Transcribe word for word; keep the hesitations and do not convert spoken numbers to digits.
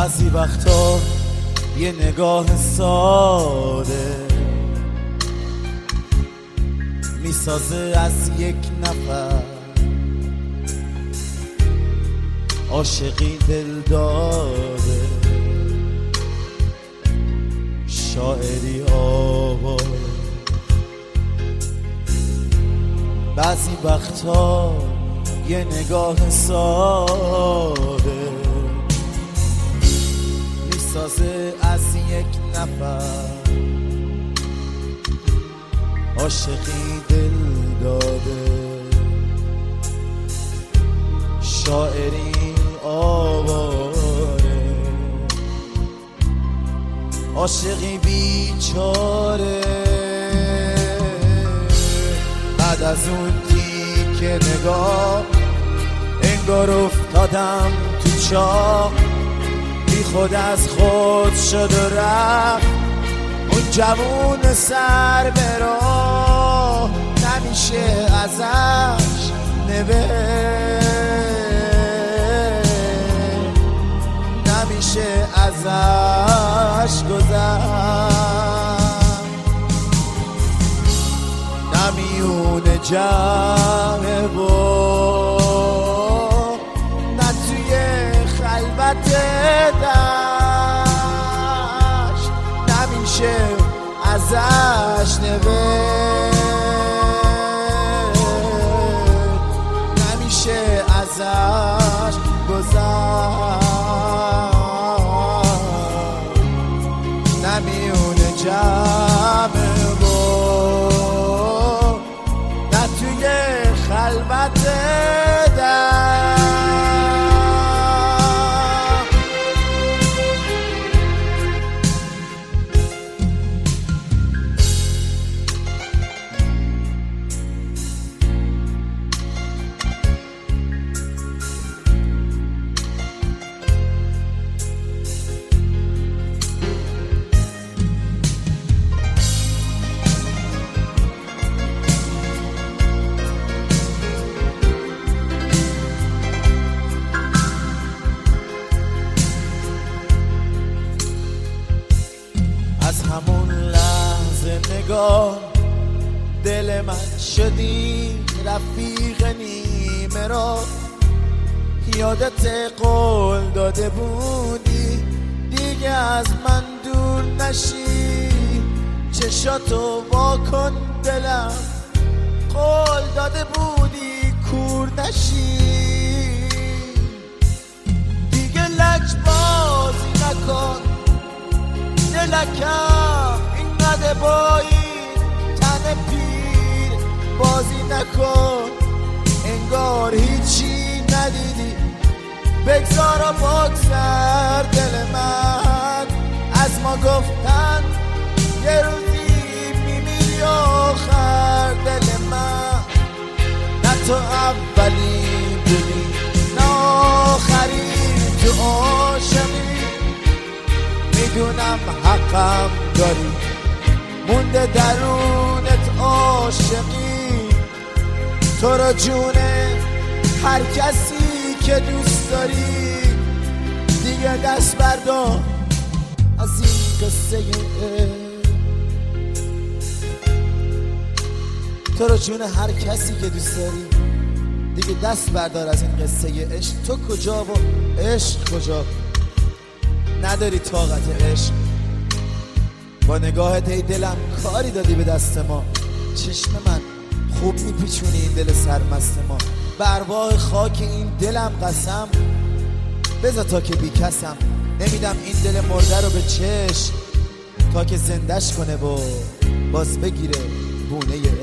بعضی وقتا یه نگاه ساده میسازه از یک نفر عاشقی دل داده، شاعری آواز. بعضی وقتا یه نگاه ساده میسازه از یک نفر عاشقی دل داده، شاعری آواره، عاشقی بیچاره. بعد از اون تیک نگاه انگار افتادم تو چاه، بی خود از خود شد و رفت اون جوون سر به راه. نمیشه ازش نوشت، نمیشه ازش گذشت، نمیونه جمعه و نه توی خلوت دشت. نمیشه ازش نوشت، نمیشه ازش گذشت، نمیونه جمعه و نه توی خلوت دشت. از همون لحظه نگاه دل من شدی رفیق نیمه را. یادت قول داده بودی دیگه از من دور نشی، چشاتو واکن دلم، قول داده بودی کور نشی. دیگه لج بازی نکن دلکم، اینقدر با این تن پیر بازی نکن، انگار هیچی ندیدی. بگذار و بگذر دل من، از ما گفتن یه روزی میمیری آخر. دل من نه تو اولی بودی نه آخری، تو عاشقی میدونم حقم داری، مونده درونت عاشقی. تو را جونه هر کسی که دوست داری، دیگه دست بردار از این قصه. تو را جونه هر کسی که دوست داری، دیگه دست بردار از این قصه عشق. تو کجا و عشق کجا؟ نداری طاقت عشق. با نگاهت ای دلم کاری دادی به دست ما. چشم من خوب میپیچونی این دل سرمست ما. به ارواح خاک این دلم قسم، بذار تا که بی کسم. نمیدم این دل مرده رو به چشم، تا که زندش کنه و باز بگیره بونه